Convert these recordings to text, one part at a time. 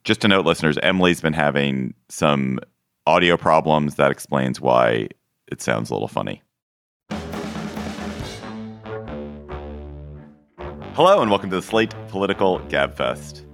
Just to note, listeners, Emily's been having some audio problems. That explains why it sounds a little funny. Hello, and welcome to the Slate Political Gabfest.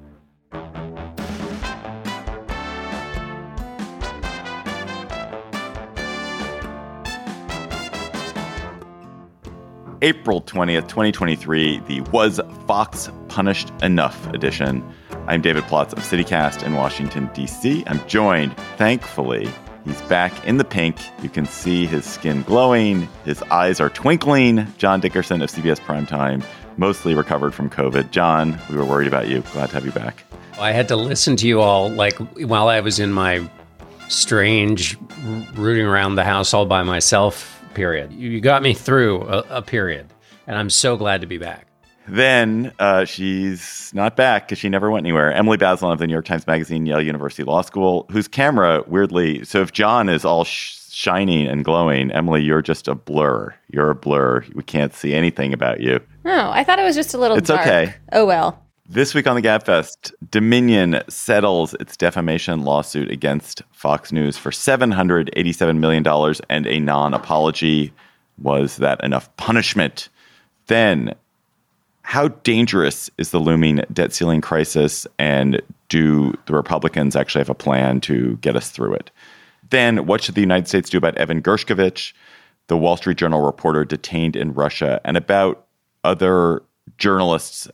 April 20th, 2023, the Was Fox Punished Enough edition. I'm David Plotz of CityCast in Washington, D.C. I'm joined, thankfully, he's back in the pink. You can see his skin glowing. His eyes are twinkling. John Dickerson of CBS Primetime, mostly recovered from COVID. John, we were worried about you. Glad to have you back. I had to listen to you all while I was in my strange rooting around the house all by myself period. You got me through a period, and I'm so glad to be back. Then she's not back because she never went anywhere. Emily Bazelon of the New York Times Magazine, Yale University Law School, whose camera, weirdly, so if John is all shining and glowing, Emily, you're just a blur. You're a blur. We can't see anything about you. Oh, I thought it was just a little It's dark. okay. Oh, well. This week on the Gabfest, Dominion settles its defamation lawsuit against Fox News for $787 million and a non-apology. Was that enough punishment? Then, how dangerous is the looming debt ceiling crisis, and do the Republicans actually have a plan to get us through it? Then, what should the United States do about Evan Gershkovich, the Wall Street Journal reporter detained in Russia, and about other journalists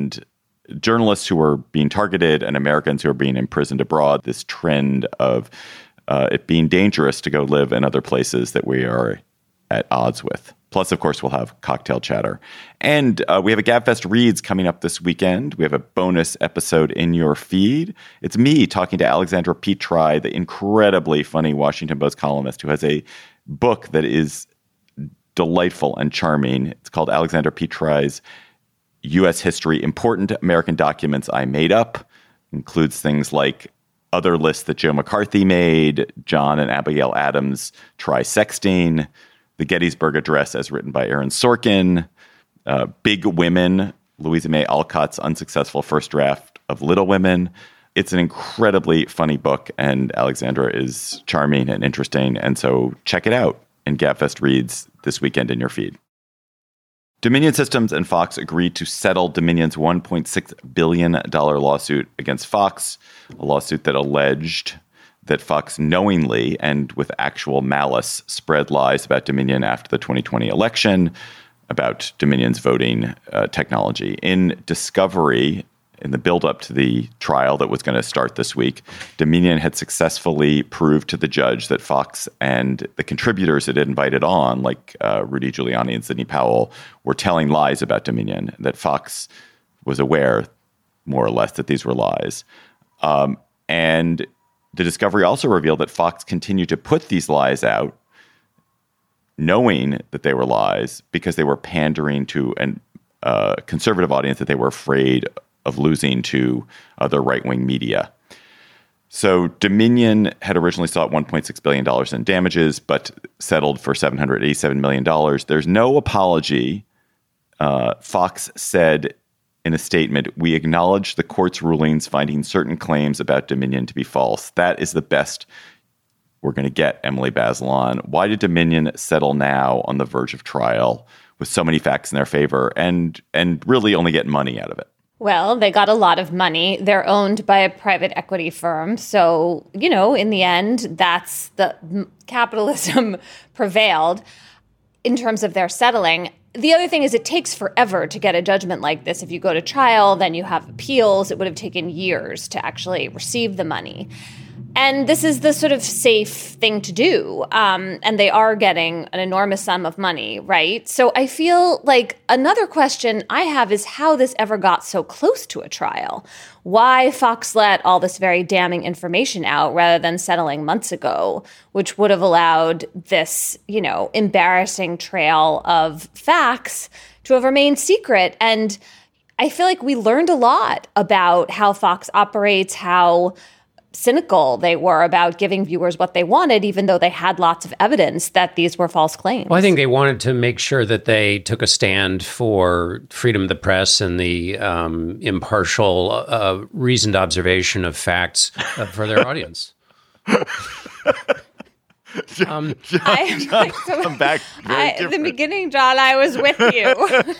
who are being targeted and Americans who are being imprisoned abroad, this trend of it being dangerous to go live in other places that we are at odds with. Plus, of course, we'll have cocktail chatter. And we have a Gabfest Reads coming up this weekend. We have a bonus episode in your feed. It's me talking to Alexandra Petri, the incredibly funny Washington Post columnist who has a book that is delightful and charming. It's called Alexandra Petri's U.S. History, Important American Documents I Made Up. Includes things like other lists that Joe McCarthy made, John and Abigail Adams try sexting, the Gettysburg Address as written by Aaron Sorkin, Big Women, Louisa May Alcott's unsuccessful first draft of Little Women. It's an incredibly funny book, and Alexandra is charming and interesting, and so check it out in Gabfest Reads this weekend in your feed. Dominion Systems and Fox agreed to settle Dominion's $1.6 billion lawsuit against Fox, a lawsuit that alleged that Fox knowingly and with actual malice spread lies about Dominion after the 2020 election, about Dominion's voting technology. In discovery, in the buildup to the trial that was going to start this week, Dominion had successfully proved to the judge that Fox and the contributors it had invited on, like Rudy Giuliani and Sidney Powell, were telling lies about Dominion, that Fox was aware, more or less, that these were lies. And the discovery also revealed that Fox continued to put these lies out, knowing that they were lies, because they were pandering to a conservative audience that they were afraid of losing to other right-wing media. So Dominion had originally sought $1.6 billion in damages, but settled for $787 million. There's no apology. Fox said in a statement, "We acknowledge the court's rulings finding certain claims about Dominion to be false. That is the best we're going to get, Emily Bazelon." Why did Dominion settle now on the verge of trial with so many facts in their favor and really only get money out of it? Well, they got a lot of money. They're owned by a private equity firm. So, in the end, that's the capitalism prevailed in terms of their settling. The other thing is it takes forever to get a judgment like this. If you go to trial, then you have appeals. It would have taken years to actually receive the money. And this is the sort of safe thing to do. And they are getting an enormous sum of money, right? So I feel like another question I have is how this ever got so close to a trial. Why Fox let all this very damning information out rather than settling months ago, which would have allowed this, embarrassing trail of facts to have remained secret. And I feel like we learned a lot about how Fox operates, how cynical they were about giving viewers what they wanted, even though they had lots of evidence that these were false claims. Well, I think they wanted to make sure that they took a stand for freedom of the press and the impartial, reasoned observation of facts for their audience. Come back. In the beginning, John, I was with you.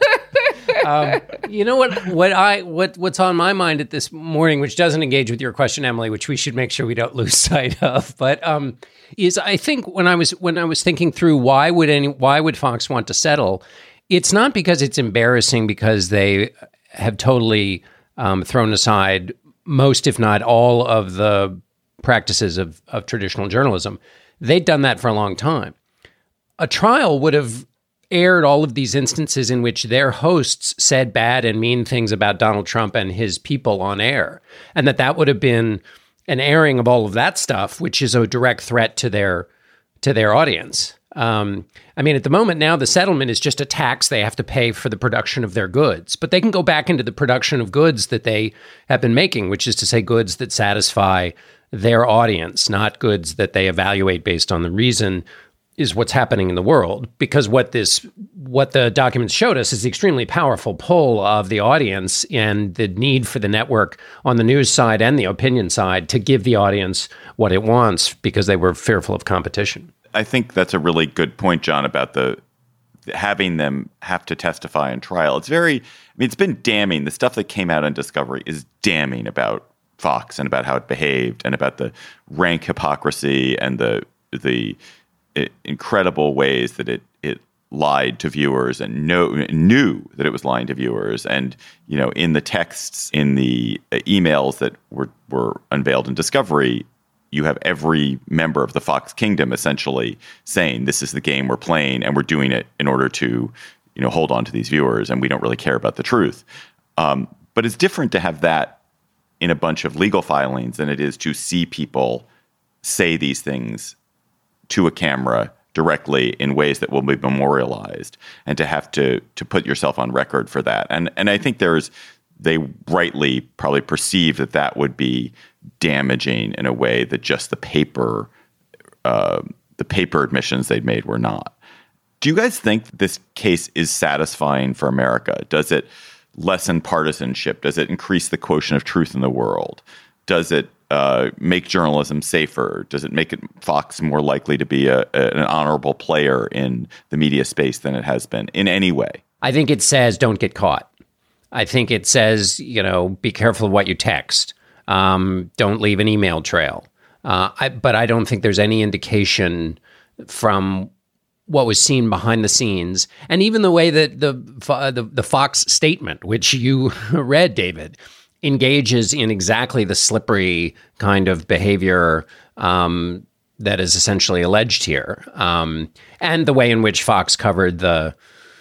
You know what's on my mind at this morning, which doesn't engage with your question, Emily, which we should make sure we don't lose sight of, but is I think when I was thinking through why would Fox want to settle, it's not because it's embarrassing, because they have totally thrown aside most, if not all, of the practices of traditional journalism. They'd done that for a long time. A trial would have aired all of these instances in which their hosts said bad and mean things about Donald Trump and his people on air, and that would have been an airing of all of that stuff, which is a direct threat to their audience. I mean, at the moment now, the settlement is just a tax they have to pay for the production of their goods, but they can go back into the production of goods that they have been making, which is to say goods that satisfy their audience, not goods that they evaluate based on the reason is what's happening in the world. Because what the documents showed us is the extremely powerful pull of the audience and the need for the network on the news side and the opinion side to give the audience what it wants, because they were fearful of competition. I think that's a really good point, John, about having them have to testify in trial. It's been damning. The stuff that came out on Discovery is damning about Fox and about how it behaved and about the rank hypocrisy and the incredible ways that it lied to viewers and knew that it was lying to viewers. And, in the texts, in the emails that were unveiled in Discovery, you have every member of the Fox kingdom essentially saying, this is the game we're playing and we're doing it in order to, hold on to these viewers, and we don't really care about the truth. But it's different to have that in a bunch of legal filings than it is to see people say these things to a camera directly in ways that will be memorialized, and to have to put yourself on record for that. And I think they rightly probably perceive that would be damaging in a way that just the paper admissions they'd made were not. Do you guys think this case is satisfying for America? Does it lessen partisanship? Does it increase the quotient of truth in the world? Does it make journalism safer? Does it make Fox more likely to be an honorable player in the media space than it has been in any way? I think it says don't get caught. I think it says, be careful of what you text. Don't leave an email trail. But I don't think there's any indication from what was seen behind the scenes, and even the way that the Fox statement, which you read, David, engages in exactly the slippery kind of behavior that is essentially alleged here, and the way in which Fox covered the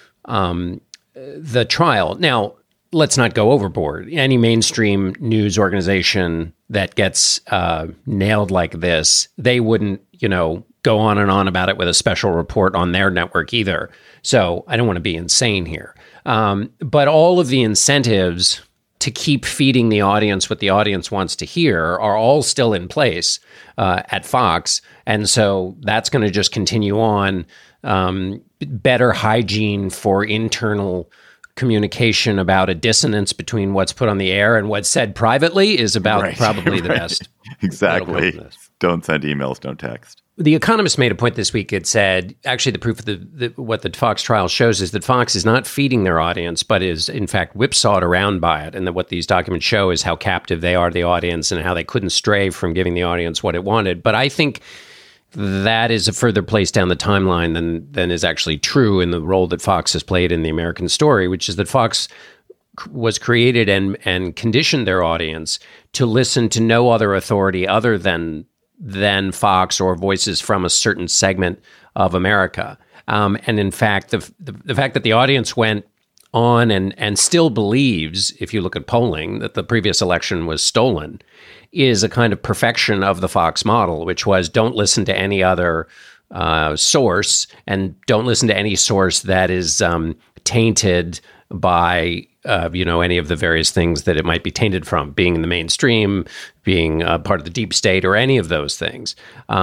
trial. Now, let's not go overboard. Any mainstream news organization that gets nailed like this, they wouldn't, go on and on about it with a special report on their network either. So I don't want to be insane here. But all of the incentives to keep feeding the audience what the audience wants to hear are all still in place at Fox. And so that's going to just continue on. Better hygiene for internal communication about a dissonance between what's put on the air and what's said privately is about probably the best. Exactly. Don't send emails, don't text. The Economist made a point this week. It said, actually, the proof of what the Fox trial shows is that Fox is not feeding their audience, but is, in fact, whipsawed around by it. And that what these documents show is how captive they are to the audience and how they couldn't stray from giving the audience what it wanted. But I think that is a further place down the timeline than is actually true in the role that Fox has played in the American story, which is that Fox was created and conditioned their audience to listen to no other authority other than Fox or voices from a certain segment of America. And in fact, the fact that the audience went on and still believes, if you look at polling, that the previous election was stolen, is a kind of perfection of the Fox model, which was don't listen to any other source, and don't listen to any source that is tainted by any of the various things that it might be tainted from, being in the mainstream, being part of the deep state, or any of those things.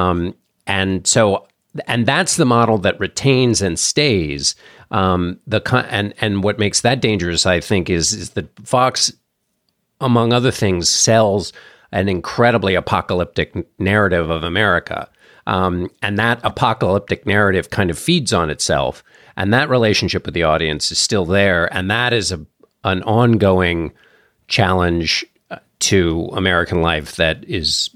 And that's the model that retains and stays. And what makes that dangerous, I think, is that Fox, among other things, sells an incredibly apocalyptic narrative of America. And that apocalyptic narrative kind of feeds on itself. And that relationship with the audience is still there. And that is an ongoing challenge to American life that is,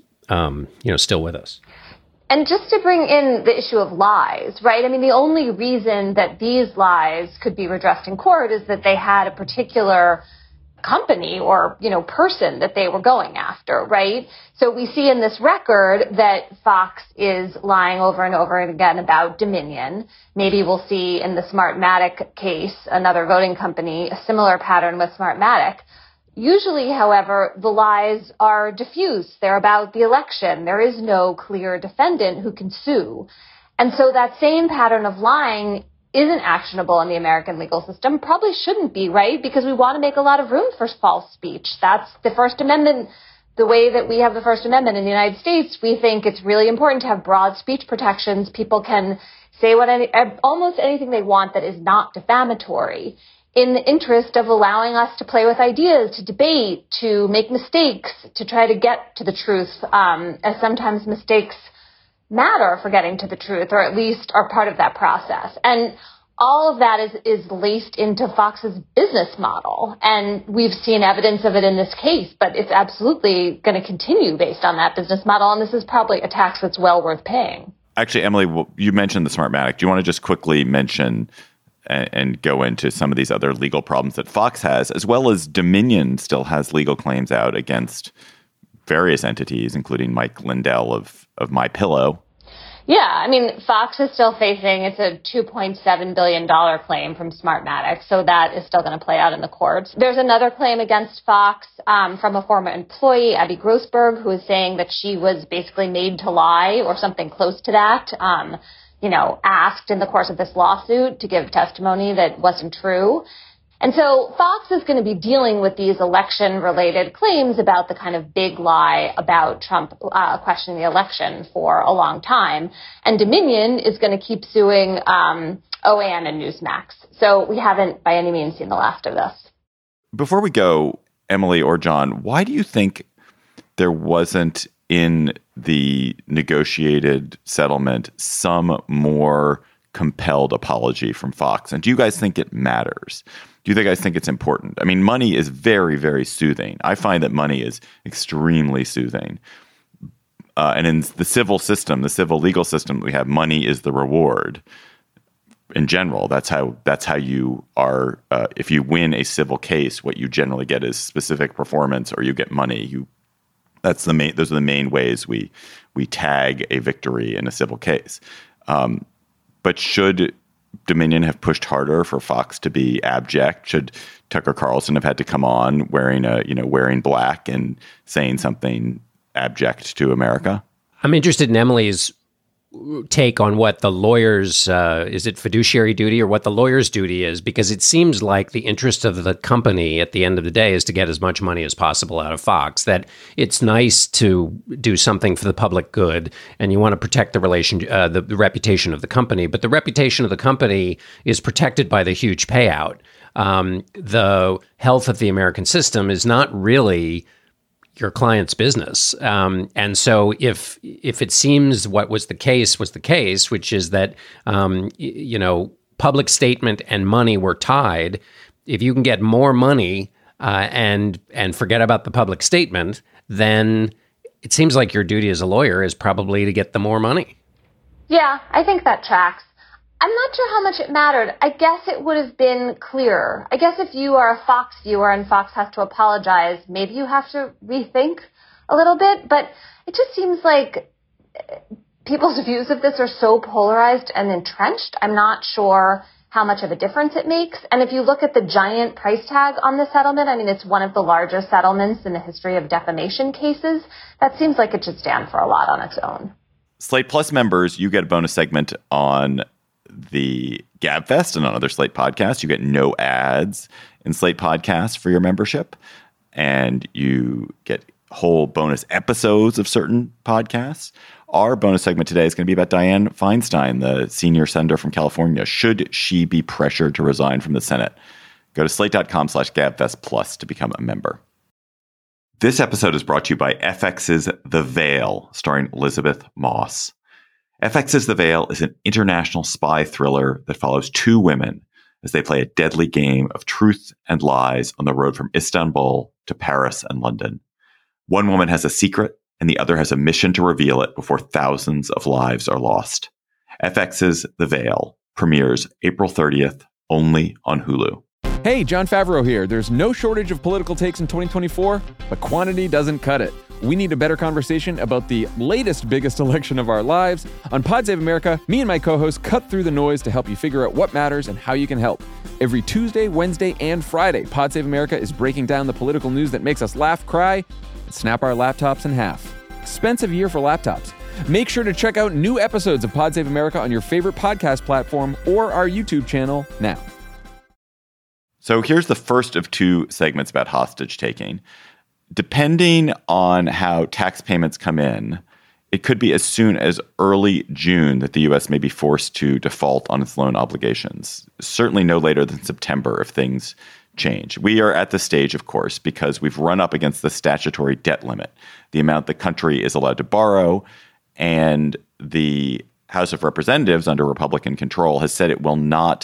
still with us. And just to bring in the issue of lies, right? I mean, the only reason that these lies could be redressed in court is that they had a particular company or, person that they were going after, right? So we see in this record that Fox is lying over and over again about Dominion. Maybe we'll see in the Smartmatic case, another voting company, a similar pattern with Smartmatic. Usually, however, the lies are diffuse. They're about the election. There is no clear defendant who can sue. And so that same pattern of lying isn't actionable in the American legal system, probably shouldn't be, right? Because we want to make a lot of room for false speech. That's the First Amendment. The way that we have the First Amendment in the United States, we think it's really important to have broad speech protections. People can say almost anything they want that is not defamatory, in the interest of allowing us to play with ideas, to debate, to make mistakes, to try to get to the truth, as sometimes mistakes matter for getting to the truth, or at least are part of that process. And all of that is laced into Fox's business model. And we've seen evidence of it in this case, but it's absolutely going to continue based on that business model. And this is probably a tax that's well worth paying. Actually, Emily, you mentioned the Smartmatic. Do you want to just quickly mention and go into some of these other legal problems that Fox has, as well as Dominion still has legal claims out against various entities, including Mike Lindell of MyPillow? Yeah, I mean, Fox is still facing, it's a $2.7 billion claim from Smartmatic, so that is still going to play out in the courts. There's another claim against Fox from a former employee, Abby Grossberg, who is saying that she was basically made to lie or something close to that, asked in the course of this lawsuit to give testimony that wasn't true. And so Fox is going to be dealing with these election-related claims about the kind of big lie about Trump questioning the election for a long time. And Dominion is going to keep suing OAN and Newsmax. So we haven't by any means seen the last of this. Before we go, Emily or John, why do you think there wasn't in the negotiated settlement some more compelled apology from Fox? And do you guys think it matters? Do you guys think it's important? I mean, money is very, very soothing. I find that money is extremely soothing. And in the civil system, the civil legal system that we have, money is the reward. In general, that's how you are. If you win a civil case, what you generally get is specific performance, or you get money. Those are the main ways we tag a victory in a civil case. But should Dominion have pushed harder for Fox to be abject? Should Tucker Carlson have had to come on wearing black and saying something abject to America? I'm interested in Emily's take on what the lawyers, is it fiduciary duty or what the lawyer's duty is? Because it seems like the interest of the company at the end of the day is to get as much money as possible out of Fox, that it's nice to do something for the public good and you want to protect the reputation of the company. But the reputation of the company is protected by the huge payout. The health of the American system is not really your client's business. And so if it seems what was the case, which is that, public statement and money were tied, if you can get more money and forget about the public statement, then it seems like your duty as a lawyer is probably to get the more money. Yeah, I think that tracks. I'm not sure how much it mattered. I guess it would have been clearer. I guess if you are a Fox viewer and Fox has to apologize, maybe you have to rethink a little bit. But it just seems like people's views of this are so polarized and entrenched. I'm not sure how much of a difference it makes. And if you look at the giant price tag on the settlement, I mean, it's one of the largest settlements in the history of defamation cases. That seems like it should stand for a lot on its own. Slate Plus members, you get a bonus segment on the GabFest and on other Slate podcasts. You get no ads in Slate podcasts for your membership, and you get whole bonus episodes of certain podcasts. Our bonus segment today is going to be about Dianne Feinstein, the senior senator from California. Should she be pressured to resign from the Senate? Go to slate.com/GabFest Plus to become a member. This episode is brought to you by FX's The Veil, starring Elizabeth Moss. FX's The Veil is an international spy thriller that follows two women as they play a deadly game of truth and lies on the road from Istanbul to Paris and London. One woman has a secret, and the other has a mission to reveal it before thousands of lives are lost. FX's The Veil premieres April 30th, only on Hulu. Hey, Jon Favreau here. There's no shortage of political takes in 2024, but quantity doesn't cut it. We need a better conversation about the latest, biggest election of our lives. On Pod Save America, me and my co-hosts cut through the noise to help you figure out what matters and how you can help. Every Tuesday, Wednesday, and Friday, Pod Save America is breaking down the political news that makes us laugh, cry, and snap our laptops in half. Expensive year for laptops. Make sure to check out new episodes of Pod Save America on your favorite podcast platform or our YouTube channel now. So here's the first of two segments about hostage taking. Depending on how tax payments come in, it could be as soon as early June that the U.S. may be forced to default on its loan obligations. Certainly no later than September if things change. We are at the stage, of course, because we've run up against the statutory debt limit, the amount the country is allowed to borrow, and the House of Representatives under Republican control has said it will not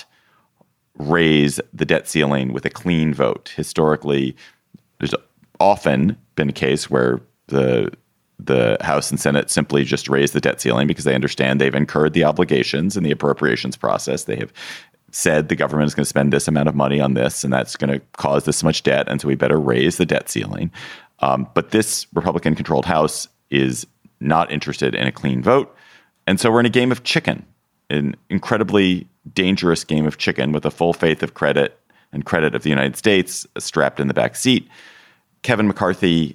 raise the debt ceiling with a clean vote. Historically, there's often been a case where the House and Senate simply just raise the debt ceiling because they understand they've incurred the obligations in the appropriations process. They have said the government is going to spend this amount of money on this, and that's going to cause this much debt, and so we better raise the debt ceiling. But this Republican-controlled House is not interested in a clean vote, and so we're in a game of chicken, an incredibly dangerous game of chicken with a full faith of credit and credit of the United States strapped in the back seat. Kevin McCarthy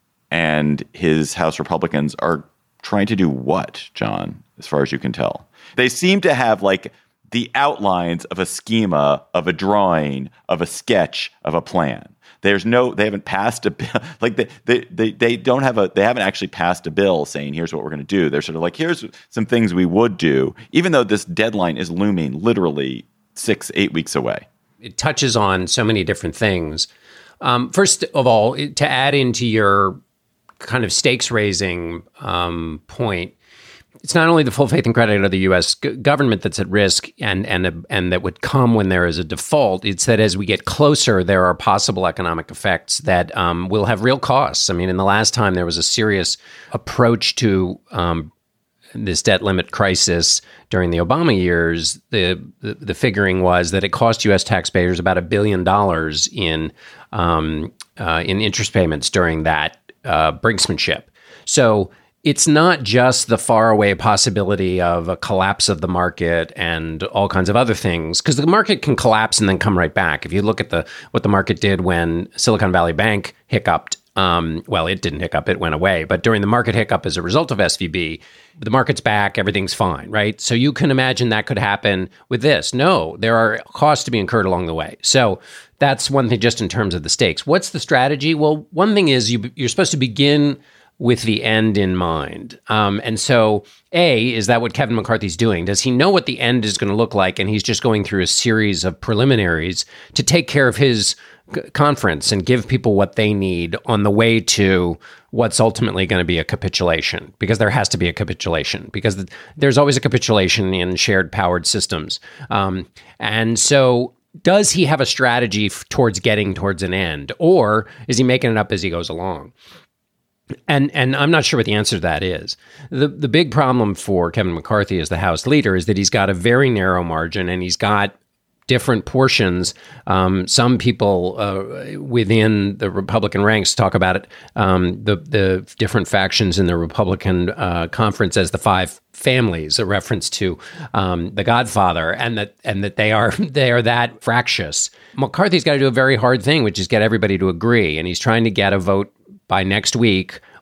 and his House Republicans are trying to do what, John, as far as you can tell? They seem to have like the outlines of a schema, of a drawing, of a sketch, of a plan. They haven't passed a bill. Like they haven't actually passed a bill saying, here's what we're going to do. They're sort of like, here's some things we would do, even though this deadline is looming literally 6-8 weeks away. It touches on so many different things. First of all, to add into your kind of stakes raising point, it's not only the full faith and credit of the U.S. government that's at risk and that would come when there is a default. It's that as we get closer, there are possible economic effects that will have real costs. I mean, in the last time there was a serious approach to this debt limit crisis during the Obama years, the figuring was that it cost U.S. taxpayers about $1 billion in interest payments during that brinksmanship. So it's not just the faraway possibility of a collapse of the market and all kinds of other things, because the market can collapse and then come right back. If you look at what the market did when Silicon Valley Bank hiccuped, well, it didn't hiccup, it went away. But during the market hiccup as a result of SVB, the market's back, everything's fine, right? So you can imagine that could happen with this. No, there are costs to be incurred along the way. So that's one thing just in terms of the stakes. What's the strategy? Well, one thing is you're supposed to begin with the end in mind. And so, is that what Kevin McCarthy's doing? Does he know what the end is going to look like? And he's just going through a series of preliminaries to take care of his conference and give people what they need on the way to what's ultimately going to be a capitulation, because there has to be a capitulation, because there's always a capitulation in shared powered systems. And so does he have a strategy towards getting towards an end, or is he making it up as he goes along? And I'm not sure what the answer to that is. The big problem for Kevin McCarthy as the House leader is that he's got a very narrow margin, and he's got different portions. Some people within the Republican ranks talk about it, the different factions in the Republican conference as the five families, a reference to The Godfather, and that they are that fractious. McCarthy's got to do a very hard thing, which is get everybody to agree, and he's trying to get a vote by next week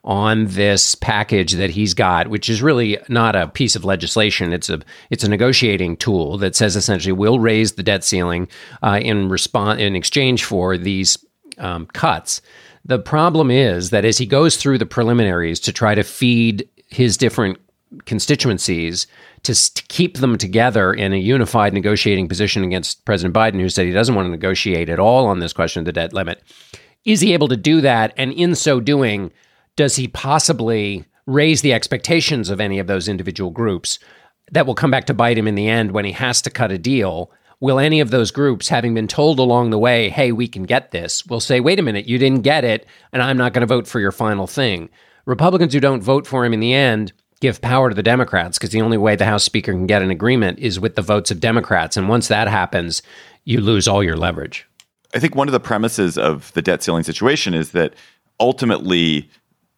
on this package that he's got, which is really not a piece of legislation. It's a negotiating tool that says essentially we'll raise the debt ceiling in exchange for these cuts. The problem is that as he goes through the preliminaries to try to feed his different constituencies to keep them together in a unified negotiating position against President Biden, who said he doesn't want to negotiate at all on this question of the debt limit, is he able to do that? And in so doing, does he possibly raise the expectations of any of those individual groups that will come back to bite him in the end when he has to cut a deal? Will any of those groups, having been told along the way, hey, we can get this, will say, wait a minute, you didn't get it, and I'm not going to vote for your final thing? Republicans who don't vote for him in the end give power to the Democrats, because the only way the House Speaker can get an agreement is with the votes of Democrats. And once that happens, you lose all your leverage. I think one of the premises of the debt ceiling situation is that ultimately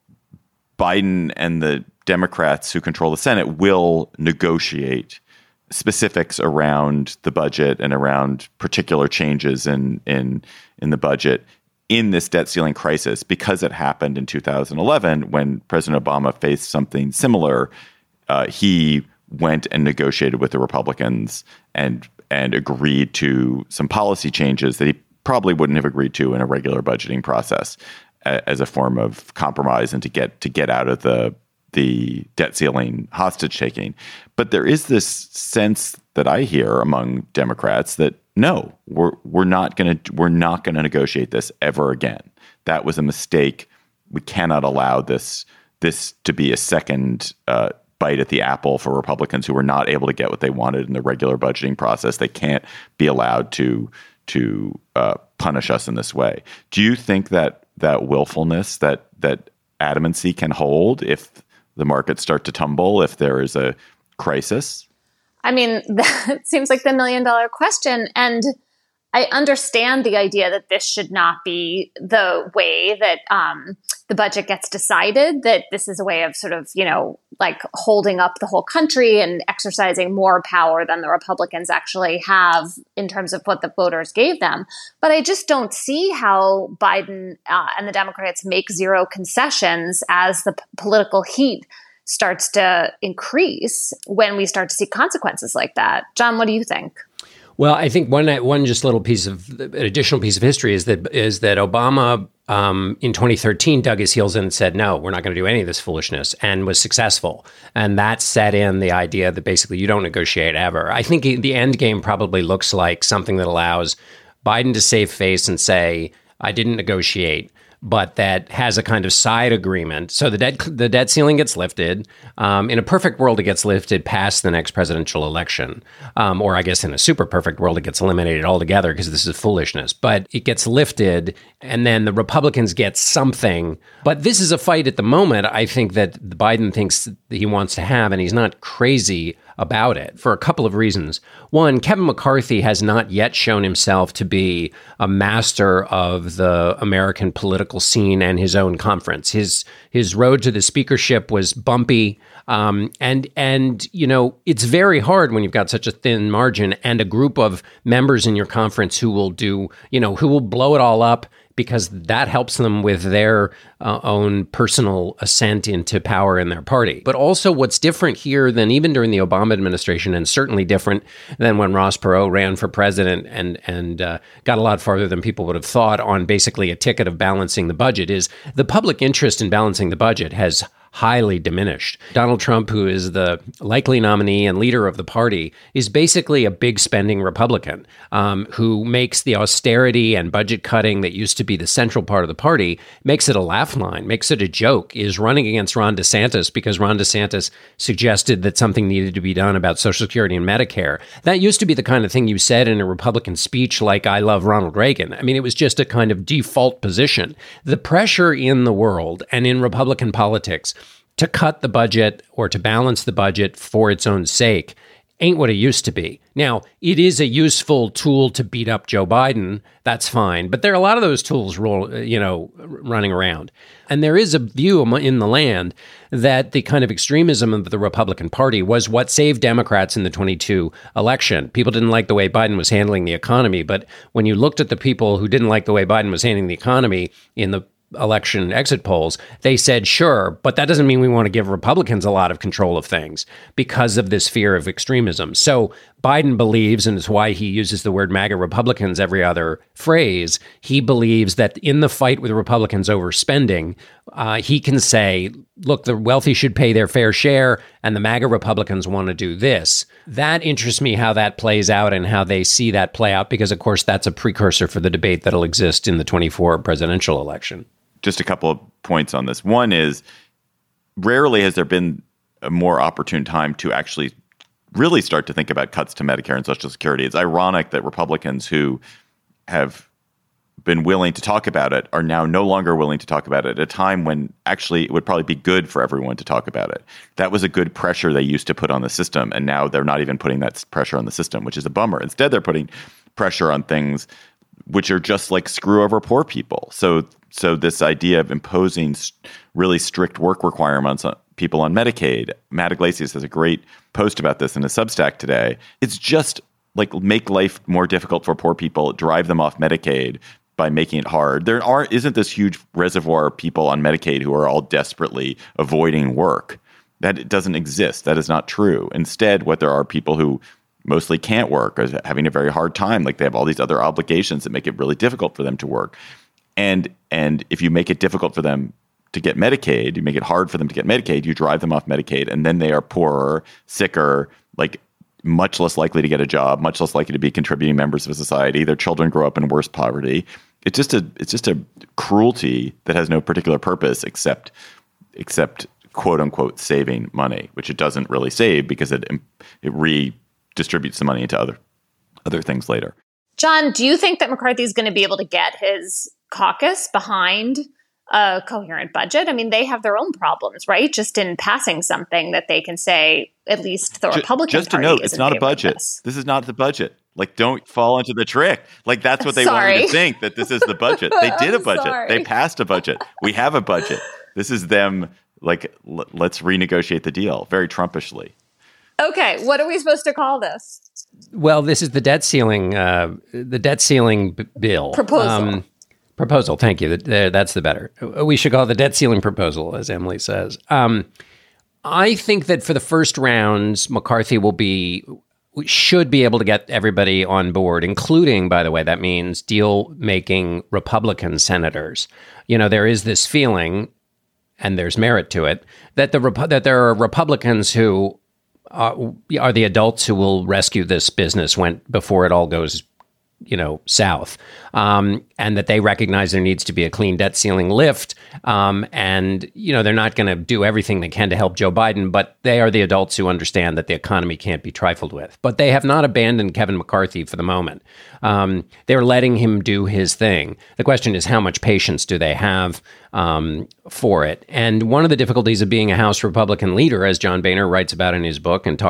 Biden and the Democrats who control the Senate will negotiate specifics around the budget and around particular changes in the budget in this debt ceiling crisis, because it happened in 2011 when President Obama faced something similar. He went and negotiated with the Republicans and agreed to some policy changes that he probably wouldn't have agreed to in a regular budgeting process as a form of compromise and to get out of the debt ceiling hostage taking. But there is this sense that I hear among Democrats that no, we're not going to negotiate this ever again. That was a mistake. We cannot allow this to be a second bite at the apple for Republicans who were not able to get what they wanted in the regular budgeting process. They can't be allowed to punish us in this way. Do you think that willfulness, that adamancy can hold if the markets start to tumble, if there is a crisis? I mean, that seems like the $1 million question. And I understand the idea that this should not be the way that the budget gets decided, that this is a way of sort of, like holding up the whole country and exercising more power than the Republicans actually have in terms of what the voters gave them. But I just don't see how Biden and the Democrats make zero concessions as the political heat starts to increase when we start to see consequences like that. John, what do you think? Well, I think one just little piece of additional piece of history is that Obama in 2013 dug his heels in and said, no, we're not going to do any of this foolishness, and was successful. And that set in the idea that basically you don't negotiate ever. I think the end game probably looks like something that allows Biden to save face and say, I didn't negotiate, but that has a kind of side agreement. So the debt ceiling gets lifted. In a perfect world, it gets lifted past the next presidential election. Or I guess in a super perfect world, it gets eliminated altogether because this is foolishness. But it gets lifted, and then the Republicans get something. But this is a fight at the moment, I think, that Biden thinks that he wants to have, and he's not crazy about it for a couple of reasons. One, Kevin McCarthy has not yet shown himself to be a master of the American political scene and his own conference. His road to the speakership was bumpy. And it's very hard when you've got such a thin margin and a group of members in your conference who will blow it all up, because that helps them with their own personal ascent into power in their party. But also what's different here than even during the Obama administration, and certainly different than when Ross Perot ran for president and got a lot farther than people would have thought on basically a ticket of balancing the budget, is the public interest in balancing the budget has highly diminished. Donald Trump, who is the likely nominee and leader of the party, is basically a big spending Republican who makes the austerity and budget cutting that used to be the central part of the party, makes it a laugh line, makes it a joke, is running against Ron DeSantis because Ron DeSantis suggested that something needed to be done about Social Security and Medicare. That used to be the kind of thing you said in a Republican speech like, I love Ronald Reagan. I mean, it was just a kind of default position. The pressure in the world and in Republican politics to cut the budget or to balance the budget for its own sake ain't what it used to be. Now, it is a useful tool to beat up Joe Biden. That's fine. But there are a lot of those tools running around. And there is a view in the land that the kind of extremism of the Republican Party was what saved Democrats in the 22 election. People didn't like the way Biden was handling the economy. But when you looked at the people who didn't like the way Biden was handling the economy in the election exit polls, they said, sure, but that doesn't mean we want to give Republicans a lot of control of things because of this fear of extremism. So Biden believes, and it's why he uses the word MAGA Republicans every other phrase, he believes that in the fight with Republicans over spending, he can say, look, the wealthy should pay their fair share, and the MAGA Republicans want to do this. That interests me how that plays out and how they see that play out, because, of course, that's a precursor for the debate that'll exist in the 24 presidential election. Just a couple of points on this. One is, rarely has there been a more opportune time to actually really start to think about cuts to Medicare and Social Security. It's ironic that Republicans who have been willing to talk about it are now no longer willing to talk about it at a time when actually it would probably be good for everyone to talk about it. That was a good pressure they used to put on the system, and now they're not even putting that pressure on the system, which is a bummer. Instead, they're putting pressure on things which are just like screw over poor people. So this idea of imposing really strict work requirements on people on Medicaid, Matt Iglesias has a great post about this in his Substack today. It's just like make life more difficult for poor people, drive them off Medicaid by making it hard. Isn't this huge reservoir of people on Medicaid who are all desperately avoiding work. That doesn't exist. That is not true. Instead, what there are people who mostly can't work or having a very hard time. Like they have all these other obligations that make it really difficult for them to work. And if you make it difficult for them to get Medicaid, you make it hard for them to get Medicaid, you drive them off Medicaid, and then they are poorer, sicker, like much less likely to get a job, much less likely to be contributing members of society. Their children grow up in worse poverty. It's just a cruelty that has no particular purpose except quote unquote saving money, which it doesn't really save because it redistributes the money into other things later. John, do you think that McCarthy is going to be able to get his caucus behind a coherent budget? I mean, they have their own problems, right? Just in passing something that they can say, at least the Republican Party. Just to note, it's not a budget. This is not the budget. Like, don't fall into the trick. Like, that's what they wanted to think, that this is the budget. They did a budget. Sorry. They passed a budget. We have a budget. This is them, like, let's renegotiate the deal, very Trumpishly. Okay, what are we supposed to call this? Well, this is the debt ceiling bill. Proposal, thank you. That's the better. We should call it the debt ceiling proposal, as Emily says. I think that for the first rounds, McCarthy should be able to get everybody on board, including, by the way, that means deal-making Republican senators. You know, there is this feeling, and there's merit to it, that there are Republicans who are the adults who will rescue this business before it all goes south, and that they recognize there needs to be a clean debt ceiling lift. And, they're not going to do everything they can to help Joe Biden, but they are the adults who understand that the economy can't be trifled with. But they have not abandoned Kevin McCarthy for the moment. They're letting him do his thing. The question is, how much patience do they have for it? And one of the difficulties of being a House Republican leader, as John Boehner writes about in his book and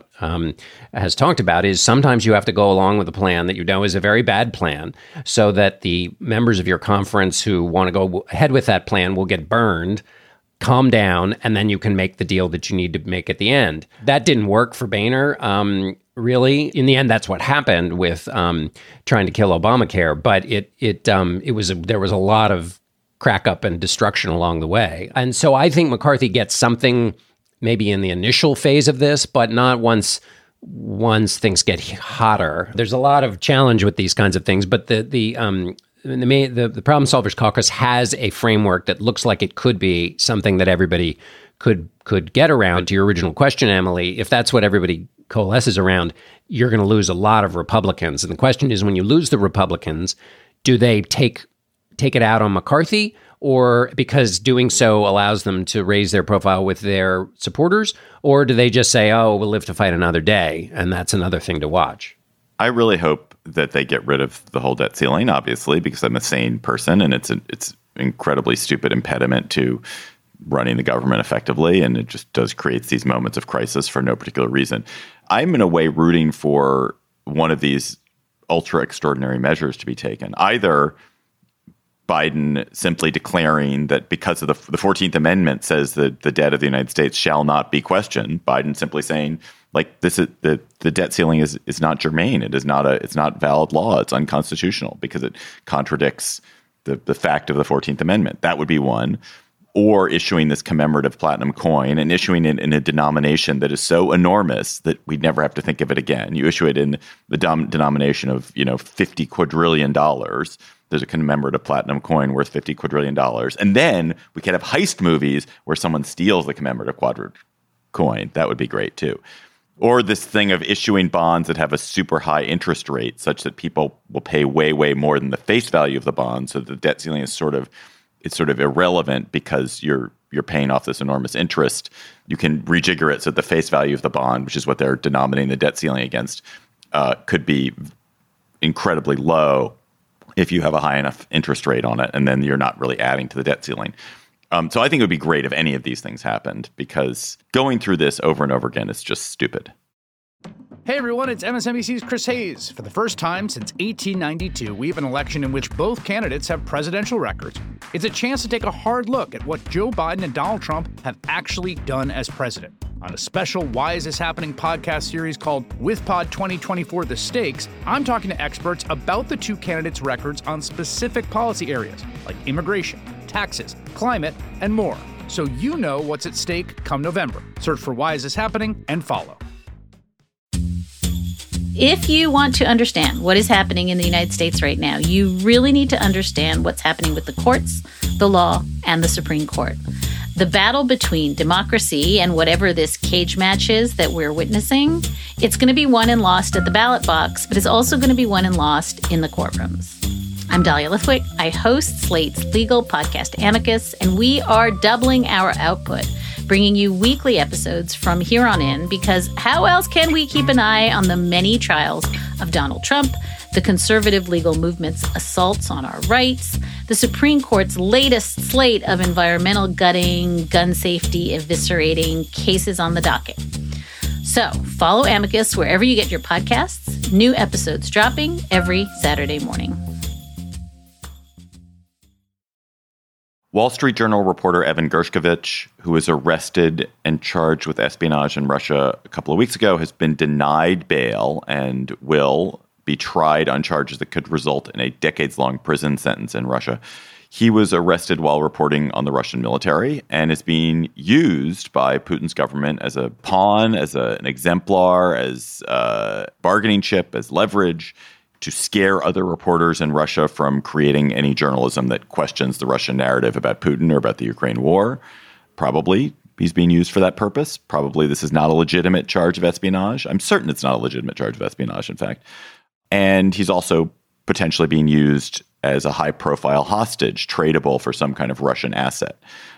has talked about, is sometimes you have to go along with a plan that you know is a very bad plan, so that the members of your conference who want to go ahead with that plan will get burned, calm down, and then you can make the deal that you need to make at the end. That didn't work for Boehner. Really, in the end, that's what happened with trying to kill Obamacare. But there was a lot of crack up and destruction along the way. And so I think McCarthy gets something maybe in the initial phase of this, but not once things get hotter. There's a lot of challenge with these kinds of things, but the Problem Solvers Caucus has a framework that looks like it could be something that everybody could get around. To your original question, Emily, if that's what everybody coalesces around, you're going to lose a lot of Republicans. And the question is, when you lose the Republicans, do they take it out on McCarthy, or because doing so allows them to raise their profile with their supporters, or do they just say, oh, we'll live to fight another day? And that's another thing to watch. I really hope that they get rid of the whole debt ceiling, obviously, because I'm a sane person, and it's incredibly stupid impediment to running the government effectively, and it just creates these moments of crisis for no particular reason. I'm in a way rooting for one of these ultra extraordinary measures to be taken. Either Biden simply declaring that because of the 14th Amendment says that the debt of the United States shall not be questioned. Biden simply saying, like, this is the debt ceiling is not germane. It's not valid law. It's unconstitutional because it contradicts the fact of the 14th Amendment. That would be one. Or issuing this commemorative platinum coin and issuing it in a denomination that is so enormous that we'd never have to think of it again. You issue it in the denomination of, $50 quadrillion. There's a commemorative platinum coin worth $50 quadrillion. And then we could have heist movies where someone steals the commemorative coin. That would be great too. Or this thing of issuing bonds that have a super high interest rate such that people will pay way, way more than the face value of the bond. So the debt ceiling is sort of irrelevant because you're paying off this enormous interest. You can rejigger it so that the face value of the bond, which is what they're denominating the debt ceiling against, could be incredibly low if you have a high enough interest rate on it, and then you're not really adding to the debt ceiling. So I think it would be great if any of these things happened, because going through this over and over again is just stupid. Hey everyone, it's MSNBC's Chris Hayes. For the first time since 1892, we have an election in which both candidates have presidential records. It's a chance to take a hard look at what Joe Biden and Donald Trump have actually done as president. On a special Why Is This Happening podcast series called WithPod 2024 The Stakes, I'm talking to experts about the two candidates' records on specific policy areas like immigration, taxes, climate, and more. So you know what's at stake come November. Search for Why Is This Happening and follow. If you want to understand what is happening in the United States right now, you really need to understand what's happening with the courts, the law, and the Supreme Court. The battle between democracy and whatever this cage match is that we're witnessing, it's going to be won and lost at the ballot box, but it's also going to be won and lost in the courtrooms. I'm Dahlia Lithwick. I host Slate's legal podcast Amicus, and we are doubling our output, bringing you weekly episodes from here on in, because how else can we keep an eye on the many trials of Donald Trump, the conservative legal movement's assaults on our rights, the Supreme Court's latest slate of environmental gutting, gun safety eviscerating cases on the docket. So follow Amicus wherever you get your podcasts. New episodes dropping every Saturday morning. Wall Street Journal reporter Evan Gershkovich, who was arrested and charged with espionage in Russia a couple of weeks ago, has been denied bail and will be tried on charges that could result in a decades-long prison sentence in Russia. He was arrested while reporting on the Russian military and is being used by Putin's government as a pawn, as an exemplar, as a bargaining chip, as leverage, to scare other reporters in Russia from creating any journalism that questions the Russian narrative about Putin or about the Ukraine war. Probably he's being used for that purpose. Probably this is not a legitimate charge of espionage. I'm certain it's not a legitimate charge of espionage, in fact. And he's also potentially being used as a high-profile hostage, tradable for some kind of Russian asset.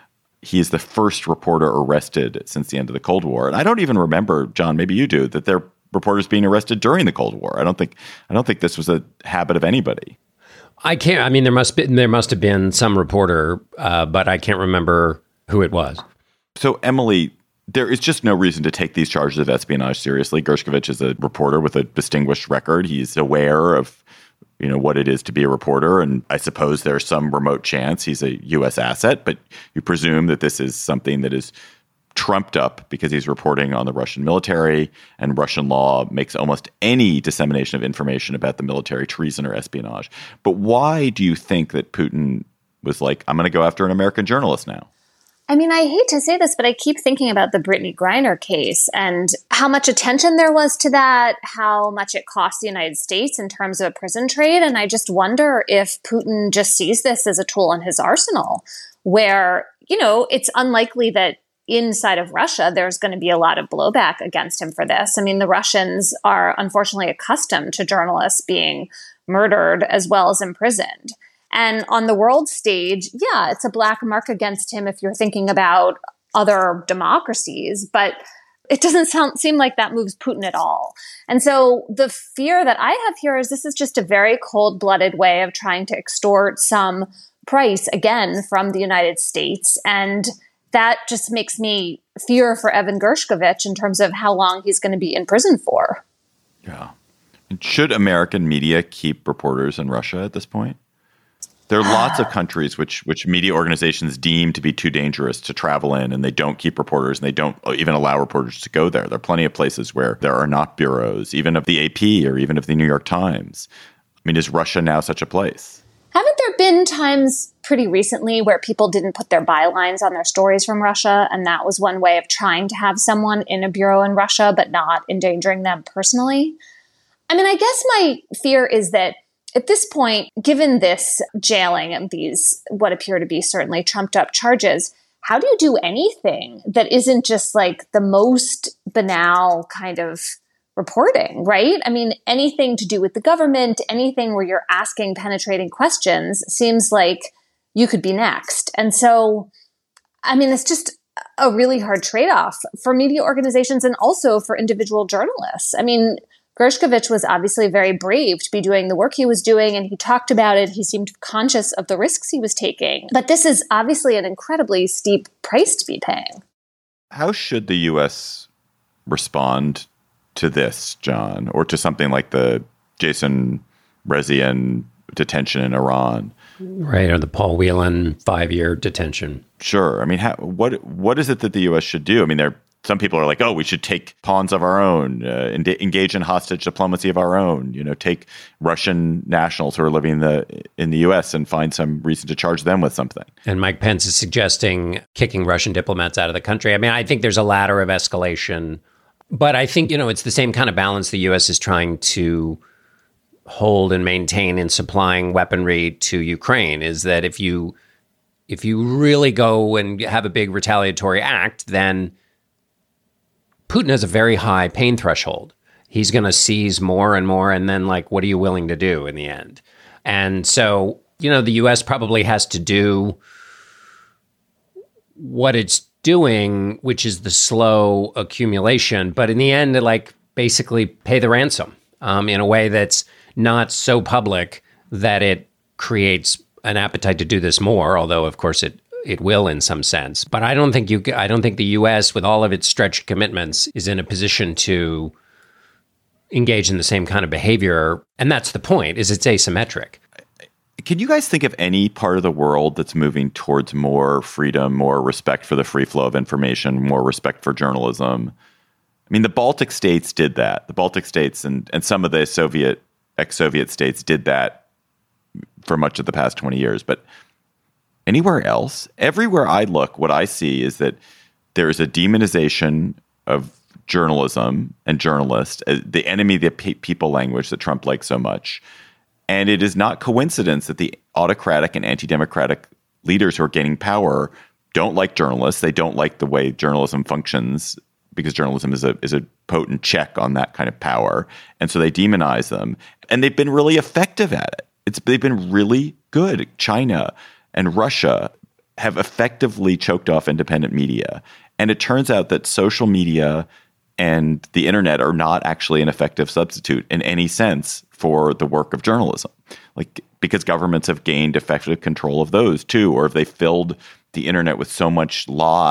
He is the first reporter arrested since the end of the Cold War. And I don't even remember, John, maybe you do, that there reporters being arrested during the Cold War. I don't think this was a habit of anybody. I can't. I mean, there must have been some reporter, but I can't remember who it was. So, Emily, there is just no reason to take these charges of espionage seriously. Gershkovich is a reporter with a distinguished record. He's aware of, what it is to be a reporter, and I suppose there's some remote chance he's a U.S. asset. But you presume that this is something that is trumped up because he's reporting on the Russian military, and Russian law makes almost any dissemination of information about the military treason or espionage. But why do you think that Putin was like, I'm going to go after an American journalist now? I mean, I hate to say this, but I keep thinking about the Brittany Griner case and how much attention there was to that, how much it cost the United States in terms of a prison trade. And I just wonder if Putin just sees this as a tool in his arsenal where, it's unlikely that inside of Russia, there's going to be a lot of blowback against him for this. I mean, the Russians are unfortunately accustomed to journalists being murdered as well as imprisoned. And on the world stage, yeah, it's a black mark against him if you're thinking about other democracies, but it doesn't seem like that moves Putin at all. And so the fear that I have here is this is just a very cold-blooded way of trying to extort some price, again, from the United States. And that just makes me fear for Evan Gershkovich in terms of how long he's going to be in prison for. Yeah. And should American media keep reporters in Russia at this point? There are lots of countries which media organizations deem to be too dangerous to travel in, and they don't keep reporters, and they don't even allow reporters to go there. There are plenty of places where there are not bureaus, even of the AP or even of the New York Times. I mean, is Russia now such a place? Haven't there been times pretty recently where people didn't put their bylines on their stories from Russia, and that was one way of trying to have someone in a bureau in Russia but not endangering them personally? I mean, I guess my fear is that at this point, given this jailing of these what appear to be certainly trumped up charges, how do you do anything that isn't just like the most banal kind of reporting, right? I mean, anything to do with the government, anything where you're asking penetrating questions seems like you could be next. And so, I mean, it's just a really hard trade-off for media organizations and also for individual journalists. I mean, Gershkovich was obviously very brave to be doing the work he was doing, and he talked about it. He seemed conscious of the risks he was taking. But this is obviously an incredibly steep price to be paying. How should the U.S. respond to this, John, or to something like the Jason Rezaian detention in Iran? Right, or the Paul Whelan 5-year detention. Sure. I mean, what is it that the U.S. should do? I mean, some people are like, oh, we should take pawns of our own, engage in hostage diplomacy of our own, take Russian nationals who are living in the U.S. and find some reason to charge them with something. And Mike Pence is suggesting kicking Russian diplomats out of the country. I mean, I think there's a ladder of escalation, but I think, it's the same kind of balance the U.S. is trying to hold and maintain in supplying weaponry to Ukraine, is that if you really go and have a big retaliatory act, then Putin has a very high pain threshold. He's going to seize more and more. And then, what are you willing to do in the end? And so, the U.S. probably has to do what it's doing, which is the slow accumulation. But in the end, basically pay the ransom in a way that's not so public that it creates an appetite to do this more, although, of course, it will in some sense. But I don't think the U.S., with all of its stretched commitments, is in a position to engage in the same kind of behavior. And that's the point, is it's asymmetric. Can you guys think of any part of the world that's moving towards more freedom, more respect for the free flow of information, more respect for journalism? I mean, the Baltic states did that. The Baltic states and some of the ex-Soviet states did that for much of the past 20 years. But anywhere else, everywhere I look, what I see is that there is a demonization of journalism and journalists, the enemy of the people language that Trump likes so much. And it is not coincidence that the autocratic and anti-democratic leaders who are gaining power don't like journalists. They don't like the way journalism functions, because journalism is a potent check on that kind of power. And so they demonize them. And they've been really effective at it. They've been really good. China and Russia have effectively choked off independent media. And it turns out that social media and the internet are not actually an effective substitute in any sense for the work of journalism. Because governments have gained effective control of those too, or if they filled the internet with so much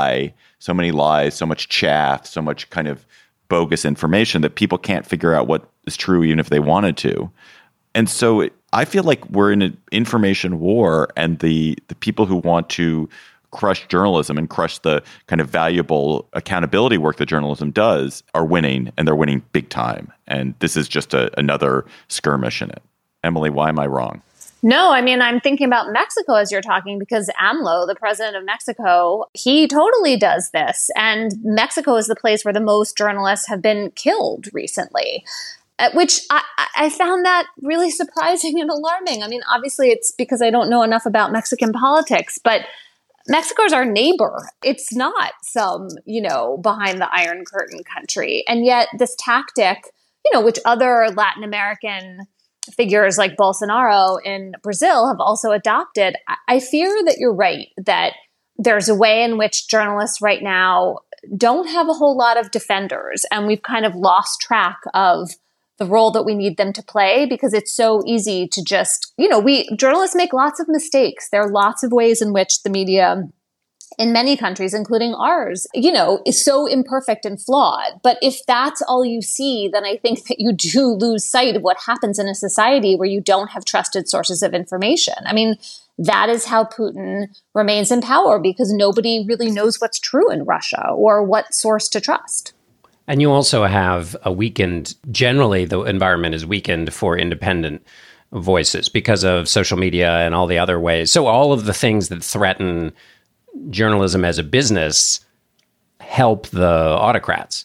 so many lies, so much chaff, so much kind of bogus information that people can't figure out what is true even if they wanted to. And so I feel like we're in an information war, and the people who want to crush journalism and crush the kind of valuable accountability work that journalism does are winning, and they're winning big time. And this is just another skirmish in it. Emily, why am I wrong? No, I mean, I'm thinking about Mexico as you're talking, because AMLO, the president of Mexico, he totally does this. And Mexico is the place where the most journalists have been killed recently, which I found that really surprising and alarming. I mean, obviously, it's because I don't know enough about Mexican politics, but Mexico is our neighbor. It's not some, behind the Iron Curtain country. And yet this tactic, which other Latin American figures like Bolsonaro in Brazil have also adopted, I fear that you're right, that there's a way in which journalists right now don't have a whole lot of defenders. And we've kind of lost track of the role that we need them to play, because it's so easy to just, journalists make lots of mistakes. There are lots of ways in which the media in many countries, including ours, is so imperfect and flawed. But if that's all you see, then I think that you do lose sight of what happens in a society where you don't have trusted sources of information. I mean, that is how Putin remains in power, because nobody really knows what's true in Russia or what source to trust. And you also have generally the environment is weakened for independent voices because of social media and all the other ways. So all of the things that threaten journalism as a business help the autocrats.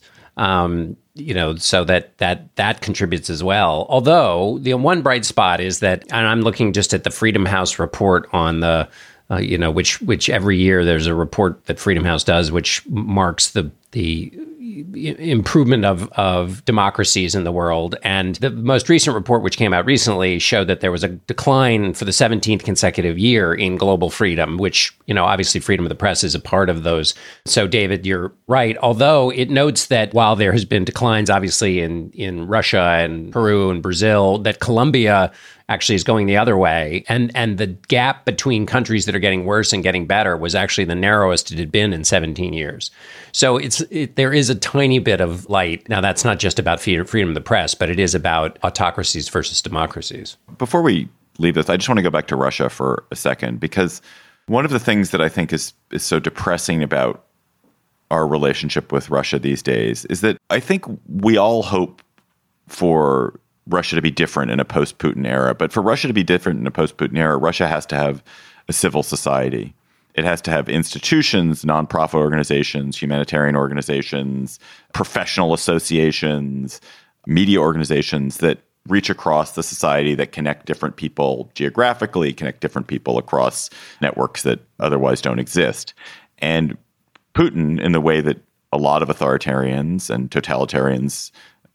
So that contributes as well. Although the one bright spot is that, and I'm looking just at the Freedom House report on the, which every year there's a report that Freedom House does, which marks the improvement of democracies in the world. And the most recent report, which came out recently, showed that there was a decline for the 17th consecutive year in global freedom, which, obviously freedom of the press is a part of those. So, David, you're right. Although it notes that while there has been declines, obviously, in Russia and Peru and Brazil, that Colombia actually is going the other way. And the gap between countries that are getting worse and getting better was actually the narrowest it had been in 17 years. So there is a tiny bit of light. Now, that's not just about freedom of the press, but it is about autocracies versus democracies. Before we leave this, I just want to go back to Russia for a second, because one of the things that I think is so depressing about our relationship with Russia these days is that I think we all hope for Russia to be different in a post-Putin era. But for Russia to be different in a post-Putin era, Russia has to have a civil society. It has to have institutions, nonprofit organizations, humanitarian organizations, professional associations, media organizations that reach across the society, that connect different people geographically, connect different people across networks that otherwise don't exist. And Putin, in the way that a lot of authoritarians and totalitarians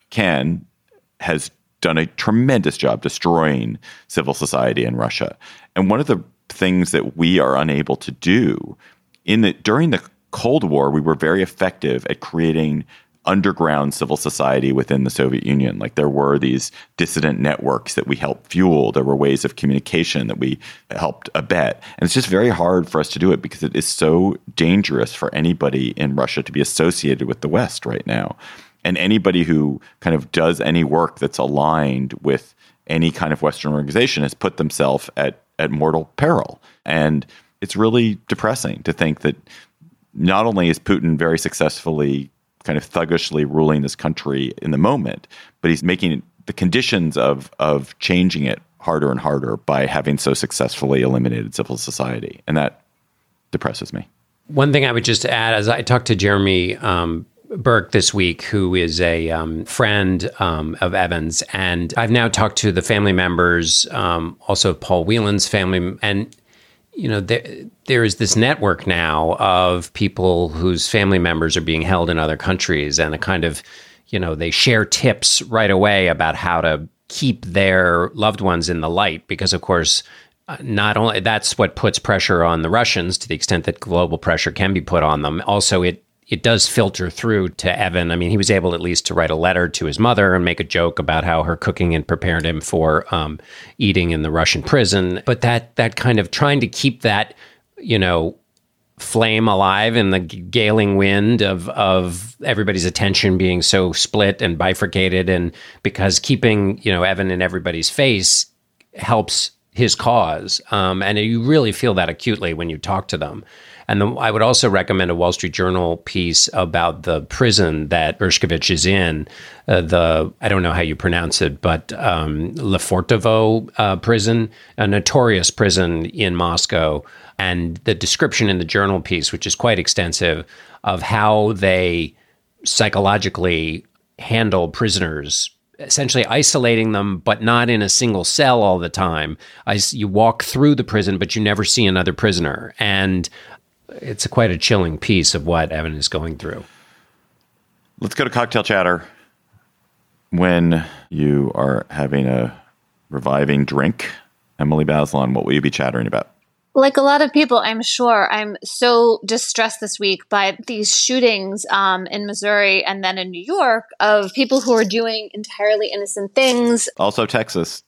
has done a tremendous job destroying civil society in Russia. And one of the things that we are unable to do during the Cold War, we were very effective at creating underground civil society within the Soviet Union. Like, there were these dissident networks that we helped fuel. There were ways of communication that we helped abet. And it's just very hard for us to do it because it is so dangerous for anybody in Russia to be associated with the West right now. And anybody who kind of does any work that's aligned with any kind of Western organization has put themselves at mortal peril. And it's really depressing to think that not only is Putin very successfully kind of thuggishly ruling this country in the moment, but he's making the conditions of changing it harder and harder by having so successfully eliminated civil society. And that depresses me. One thing I would just add, as I talked to Jeremy Burke this week, who is a friend of Evan's, and I've now talked to the family members, also Paul Whelan's family, and there is this network now of people whose family members are being held in other countries, and a kind of, they share tips right away about how to keep their loved ones in the light, because of course, not only that's what puts pressure on the Russians to the extent that global pressure can be put on them. Also, it does filter through to Evan. I mean, he was able at least to write a letter to his mother and make a joke about how her cooking had prepared him for eating in the Russian prison. But that kind of trying to keep that, flame alive in the galing wind of everybody's attention being so split and bifurcated, and because keeping, Evan in everybody's face helps his cause. And you really feel that acutely when you talk to them. And I would also recommend a Wall Street Journal piece about the prison that Bershkovich is in, I don't know how you pronounce it, but Lefortovo prison, a notorious prison in Moscow. And the description in the journal piece, which is quite extensive, of how they psychologically handle prisoners, essentially isolating them, but not in a single cell all the time. You walk through the prison, but you never see another prisoner. And it's quite a chilling piece of what Evan is going through. Let's go to cocktail chatter. When you are having a reviving drink, Emily Bazelon, what will you be chattering about? Like a lot of people, I'm sure, I'm so distressed this week by these shootings in Missouri and then in New York of people who are doing entirely innocent things. Also Texas.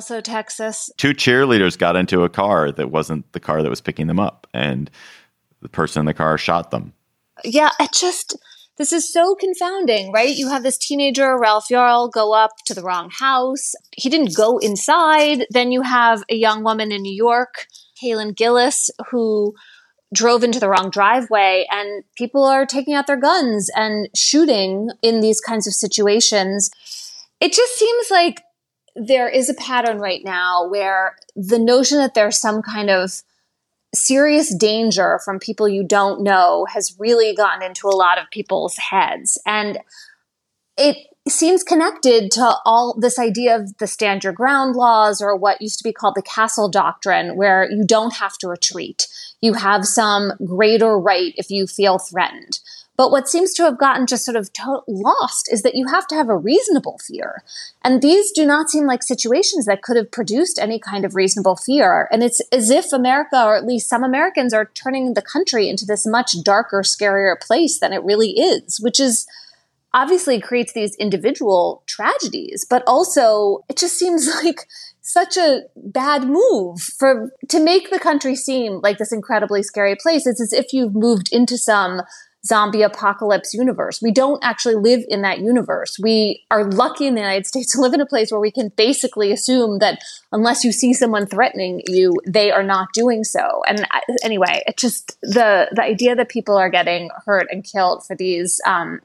Two cheerleaders got into a car that wasn't the car that was picking them up, and the person in the car shot them. Yeah, this is so confounding, right? You have this teenager, Ralph Yarl, go up to the wrong house. He didn't go inside. Then you have a young woman in New York, Kaylin Gillis, who drove into the wrong driveway, and people are taking out their guns and shooting in these kinds of situations. It just seems like there is a pattern right now where the notion that there's some kind of serious danger from people you don't know has really gotten into a lot of people's heads. And it seems connected to all this idea of the stand your ground laws, or what used to be called the castle doctrine, where you don't have to retreat. You have some greater right if you feel threatened. But what seems to have gotten just sort of lost is that you have to have a reasonable fear. And these do not seem like situations that could have produced any kind of reasonable fear. And it's as if America, or at least some Americans, are turning the country into this much darker, scarier place than it really is, which is obviously creates these individual tragedies, but also it just seems like such a bad move to make the country seem like this incredibly scary place. It's as if you've moved into some zombie apocalypse universe. We don't actually live in that universe. We are lucky in the United States to live in a place where we can basically assume that unless you see someone threatening you, they are not doing so. And anyway, it just the idea that people are getting hurt and killed for these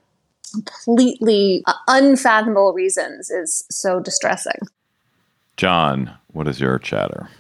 completely unfathomable reasons is so distressing. John, what is your chatter?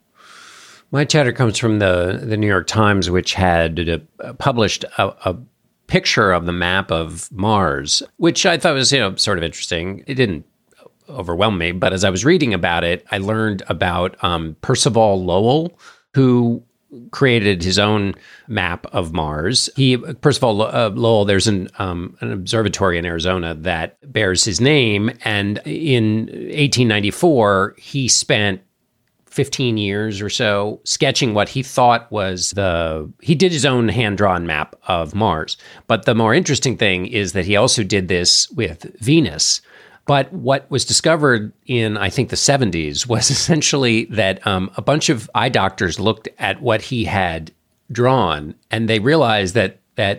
My chatter comes from the New York Times, which had published a picture of the map of Mars, which I thought was, sort of interesting. It didn't overwhelm me, but as I was reading about it, I learned about Percival Lowell, who created his own map of Mars. Percival Lowell, there's an observatory in Arizona that bears his name. And in 1894, he spent 15 years or so sketching what he thought was he did his own hand-drawn map of Mars. But the more interesting thing is that he also did this with Venus. But what was discovered in, I think, the 70s was essentially that a bunch of eye doctors looked at what he had drawn, and they realized that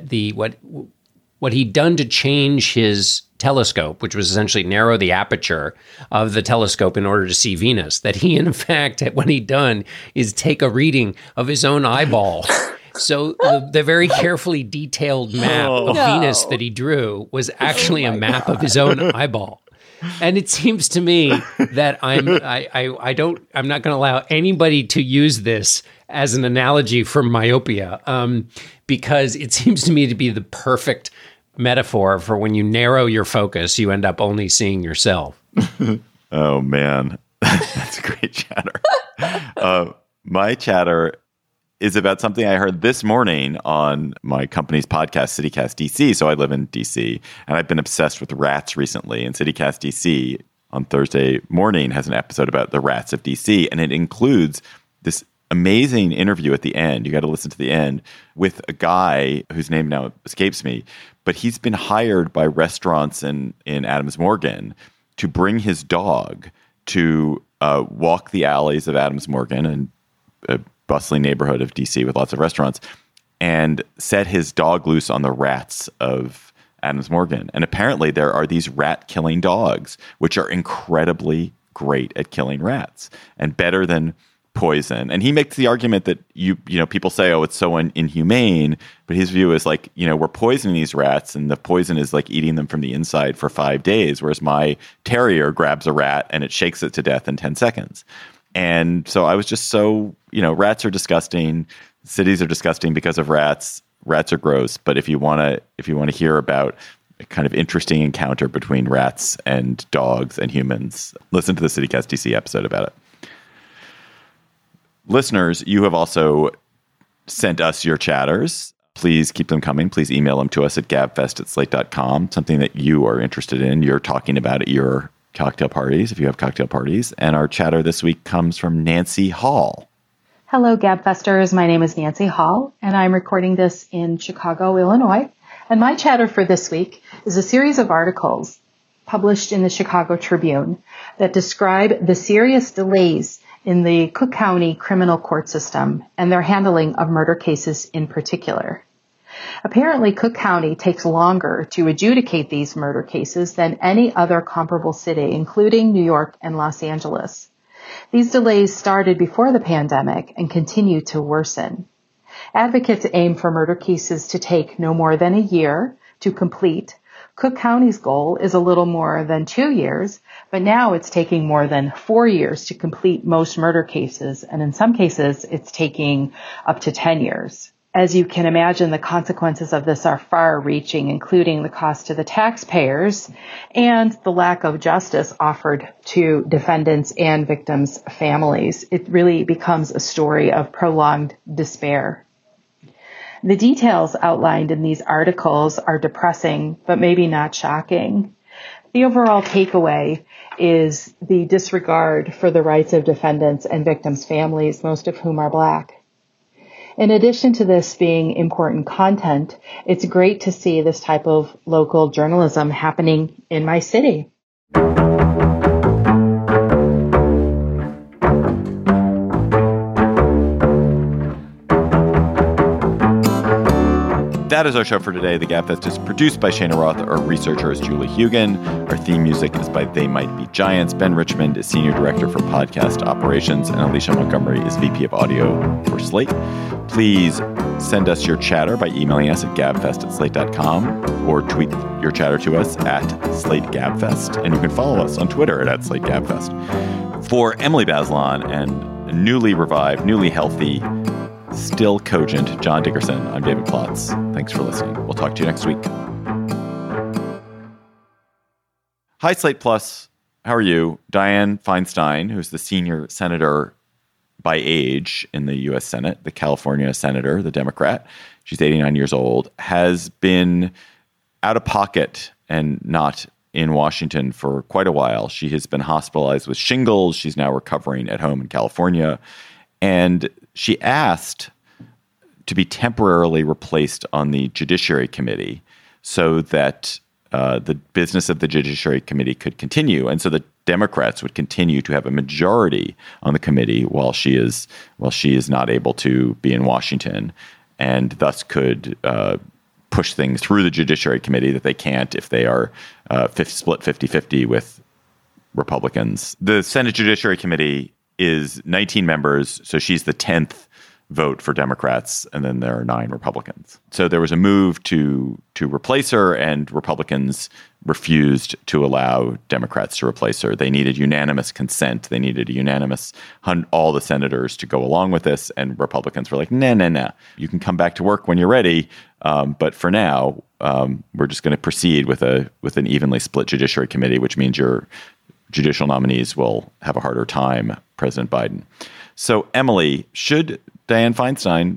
what he'd done to change his telescope, which was essentially narrow the aperture of the telescope in order to see Venus, that he, in fact, what he'd done is take a reading of his own eyeball. So the very carefully detailed map of Venus that he drew was actually a map of his own eyeball. And it seems to me that I'm not going to allow anybody to use this as an analogy for myopia, because it seems to me to be the perfect metaphor for when you narrow your focus, you end up only seeing yourself. Oh, man. That's a great chatter. My chatter is about something I heard this morning on my company's podcast, CityCast DC. So I live in DC, and I've been obsessed with rats recently. And CityCast DC on Thursday morning has an episode about the rats of DC, and it includes this amazing interview at the end. You got to listen to the end with a guy whose name now escapes me, but he's been hired by restaurants in Adams Morgan to bring his dog to walk the alleys of Adams Morgan and bustling neighborhood of DC with lots of restaurants, and set his dog loose on the rats of Adams Morgan. And apparently there are these rat-killing dogs, which are incredibly great at killing rats and better than poison. And he makes the argument that people say, oh, it's so inhumane, but his view is like, we're poisoning these rats, and the poison is like eating them from the inside for 5 days, whereas my terrier grabs a rat and it shakes it to death in 10 seconds. And so I was just so, rats are disgusting. Cities are disgusting because of rats. Rats are gross. But if you want to hear about a kind of interesting encounter between rats and dogs and humans, listen to the CityCast DC episode about it. Listeners, you have also sent us your chatters. Please keep them coming. Please email them to us at gabfest@slate.com. Something that you are interested in. You're talking about at your cocktail parties, if you have cocktail parties. And our chatter this week comes from Nancy Hall. Hello, Gabfesters. My name is Nancy Hall, and I'm recording this in Chicago, Illinois. And my chatter for this week is a series of articles published in the Chicago Tribune that describe the serious delays in the Cook County criminal court system and their handling of murder cases in particular. Apparently, Cook County takes longer to adjudicate these murder cases than any other comparable city, including New York and Los Angeles. These delays started before the pandemic and continue to worsen. Advocates aim for murder cases to take no more than a year to complete Cook County's goal is a little more than 2 years, but now it's taking more than 4 years to complete most murder cases, and in some cases, it's taking up to 10 years. As you can imagine, the consequences of this are far-reaching, including the cost to the taxpayers and the lack of justice offered to defendants and victims' families. It really becomes a story of prolonged despair. The details outlined in these articles are depressing, but maybe not shocking. The overall takeaway is the disregard for the rights of defendants and victims' families, most of whom are Black. In addition to this being important content, it's great to see this type of local journalism happening in my city. That is our show for today. The Gabfest is produced by Shana Roth. Our researcher is Julie Hugan. Our theme music is by They Might Be Giants. Ben Richmond is Senior Director for Podcast Operations, and Alicia Montgomery is VP of Audio for Slate. Please send us your chatter by emailing us at gabfest@slate.com or tweet your chatter to us at SlateGabfest. And you can follow us on Twitter at SlateGabfest. For Emily Bazelon and newly revived, newly healthy, still cogent John Dickerson, I'm David Plotz. Thanks for listening. We'll talk to you next week. Hi, Slate Plus. How are you? Dianne Feinstein, who's the senior senator by age in the U.S. Senate, the California senator, the Democrat, she's 89 years old, has been out of pocket and not in Washington for quite a while. She has been hospitalized with shingles. She's now recovering at home in California. And she asked to be temporarily replaced on the Judiciary Committee so that the business of the Judiciary Committee could continue. And so the Democrats would continue to have a majority on the committee while she is not able to be in Washington, and thus could push things through the Judiciary Committee that they can't if they are split 50-50 with Republicans. The Senate Judiciary Committee is 19 members, so she's the 10th vote for Democrats, and then there are 9 Republicans. So there was a move to replace her, and Republicans refused to allow Democrats to replace her. They needed unanimous consent. They needed a unanimous all the senators to go along with this, and Republicans were like, nah. You can come back to work when you're ready, but for now, we're just going to proceed with an evenly split Judiciary Committee, which means your judicial nominees will have a harder time, President Biden. So, Emily, should Dianne Feinstein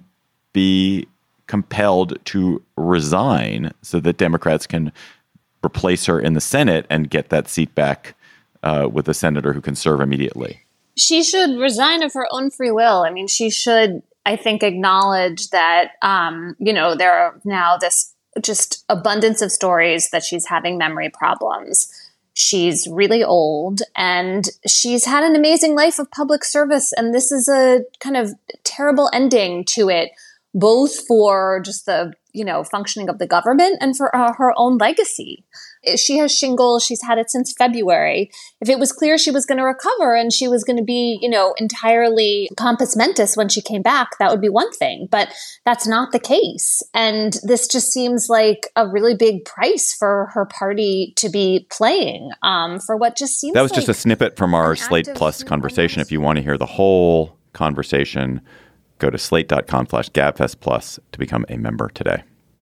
be compelled to resign so that Democrats can replace her in the Senate and get that seat back with a senator who can serve immediately? She should resign of her own free will. I mean, she should, I think, acknowledge that, there are now this just abundance of stories that she's having memory problems. She's really old, and she's had an amazing life of public service. And this is a kind of terrible ending to it, both for just the, functioning of the government and for her own legacy. She has shingles. She's had it since February. If it was clear she was going to recover and she was going to be, entirely compos mentis when she came back, that would be one thing. But that's not the case. And this just seems like a really big price for her party to be playing for what just seems like... That was just a snippet from our Slate Plus conversation. If you want to hear the whole conversation, go to slate.com/GabFestPlus to become a member today.